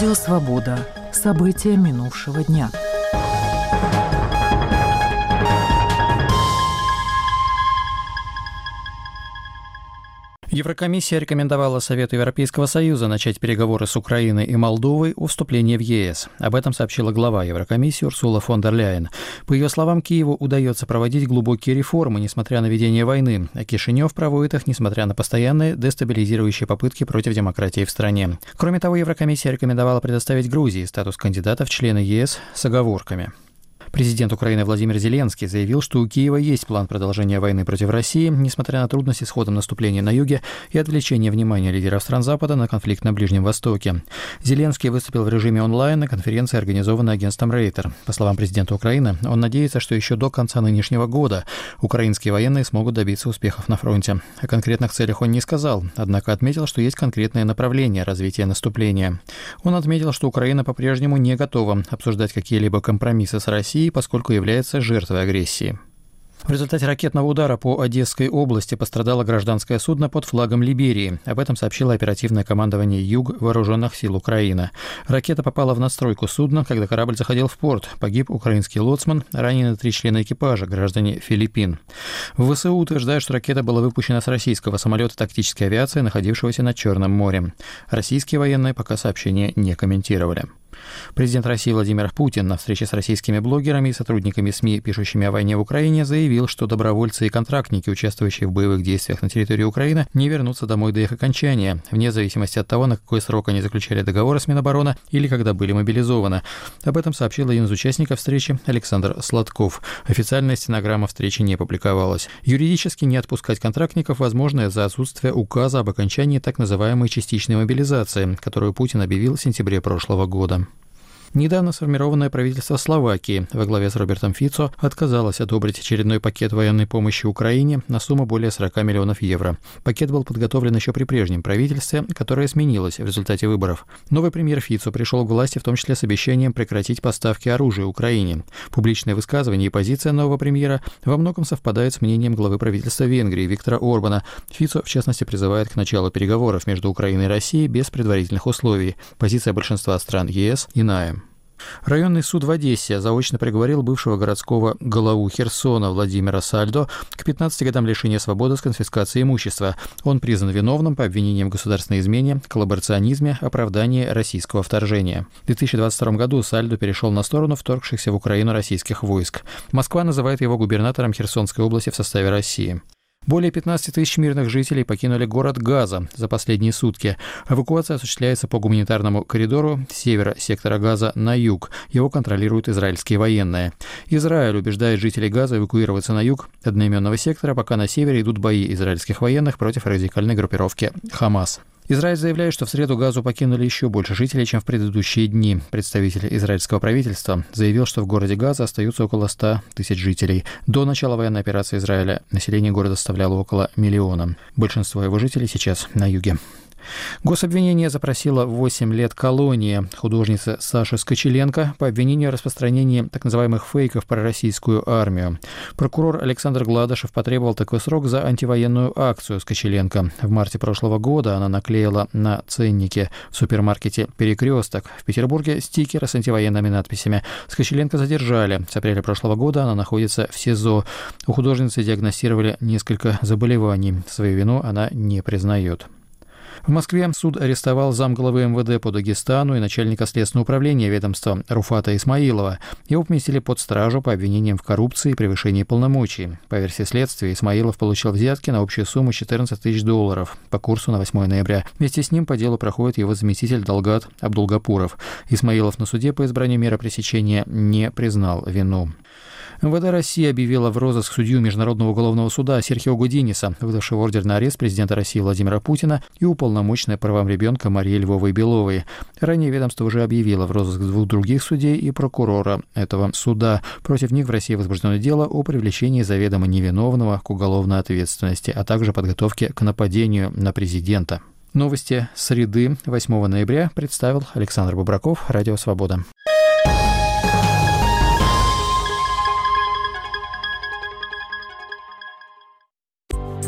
Радио «Свобода». События минувшего дня. Еврокомиссия рекомендовала Совету Европейского Союза начать переговоры с Украиной и Молдовой о вступлении в ЕС. Об этом сообщила глава Еврокомиссии Урсула фон дер Ляйен. По ее словам, Киеву удается проводить глубокие реформы, несмотря на ведение войны, а Кишинев проводит их, несмотря на постоянные дестабилизирующие попытки против демократии в стране. Кроме того, Еврокомиссия рекомендовала предоставить Грузии статус кандидата в члены ЕС с оговорками. Президент Украины Владимир Зеленский заявил, что у Киева есть план продолжения войны против России, несмотря на трудности с ходом наступления на юге и отвлечение внимания лидеров стран Запада на конфликт на Ближнем Востоке. Зеленский выступил в режиме онлайн на конференции, организованной агентством Рейтер. По словам президента Украины, он надеется, что еще до конца нынешнего года украинские военные смогут добиться успехов на фронте. О конкретных целях он не сказал, однако отметил, что есть конкретное направление развития наступления. Он отметил, что Украина по-прежнему не готова обсуждать какие-либо компромиссы с Россией, поскольку является жертвой агрессии. В результате ракетного удара по Одесской области пострадало гражданское судно под флагом Либерии. Об этом сообщило оперативное командование «Юг» Вооруженных сил Украины. Ракета попала в надстройку судна, когда корабль заходил в порт. Погиб украинский лоцман, ранены 3 члена экипажа, граждане Филиппин. В ВСУ утверждают, что ракета была выпущена с российского самолета тактической авиации, находившегося над Черным морем. Российские военные пока сообщения не комментировали. Президент России Владимир Путин на встрече с российскими блогерами и сотрудниками СМИ, пишущими о войне в Украине, заявил, что добровольцы и контрактники, участвующие в боевых действиях на территории Украины, не вернутся домой до их окончания, вне зависимости от того, на какой срок они заключали договоры с Минобороны или когда были мобилизованы. Об этом сообщил один из участников встречи Александр Сладков. Официальная стенограмма встречи не публиковалась. Юридически не отпускать контрактников возможно из-за отсутствия указа об окончании так называемой частичной мобилизации, которую Путин объявил в сентябре прошлого года. Недавно сформированное правительство Словакии во главе с Робертом Фицо отказалось одобрить очередной пакет военной помощи Украине на сумму более 40 миллионов евро. Пакет был подготовлен еще при прежнем правительстве, которое сменилось в результате выборов. Новый премьер Фицо пришел к власти в том числе с обещанием прекратить поставки оружия Украине. Публичные высказывания и позиция нового премьера во многом совпадают с мнением главы правительства Венгрии Виктора Орбана. Фицо, в частности, призывает к началу переговоров между Украиной и Россией без предварительных условий. Позиция большинства стран ЕС иная. Районный суд в Одессе заочно приговорил бывшего городского главу Херсона Владимира Сальдо к 15 годам лишения свободы с конфискацией имущества. Он признан виновным по обвинениям в государственной измене, коллаборационизме, оправдании российского вторжения. В 2022 году Сальдо перешел на сторону вторгшихся в Украину российских войск. Москва называет его губернатором Херсонской области в составе России. Более 15 тысяч мирных жителей покинули город Газа за последние сутки. Эвакуация осуществляется по гуманитарному коридору с севера сектора Газа на юг. Его контролируют израильские военные. Израиль убеждает жителей Газа эвакуироваться на юг одноименного сектора, пока на севере идут бои израильских военных против радикальной группировки «Хамас». Израиль заявляет, что в среду Газу покинули еще больше жителей, чем в предыдущие дни. Представитель израильского правительства заявил, что в городе Газа остаются около 100 тысяч жителей. До начала военной операции Израиля население города составляло около 1 миллиона. Большинство его жителей сейчас на юге. Гособвинение запросило 8 лет колонии художницы Саши Скочеленко по обвинению в распространении так называемых фейков про российскую армию. Прокурор Александр Гладышев потребовал такой срок за антивоенную акцию Скочеленко. В марте прошлого года она наклеила на ценнике в супермаркете «Перекресток» в Петербурге стикеры с антивоенными надписями. Скочеленко задержали. С апреля прошлого года она находится в СИЗО. У художницы диагностировали несколько заболеваний. Свою вину она не признает. В Москве суд арестовал замглавы МВД по Дагестану и начальника следственного управления ведомства Руфата Исмаилова. Его поместили под стражу по обвинениям в коррупции и превышении полномочий. По версии следствия, Исмаилов получил взятки на общую сумму $14 тысяч по курсу на 8 ноября. Вместе с ним по делу проходит его заместитель Далгат Абдулгапуров. Исмаилов на суде по избранию меры пресечения не признал вину. МВД России объявила в розыск судью Международного уголовного суда Серхио Гудиниса, выдавшего ордер на арест президента России Владимира Путина и уполномоченной по правам ребенка Марии Львовой-Беловой. Ранее ведомство уже объявило в розыск 2 других судей и прокурора этого суда. Против них в России возбуждено дело о привлечении заведомо невиновного к уголовной ответственности, а также подготовке к нападению на президента. Новости среды 8 ноября представил Александр Бубраков, Радио «Свобода».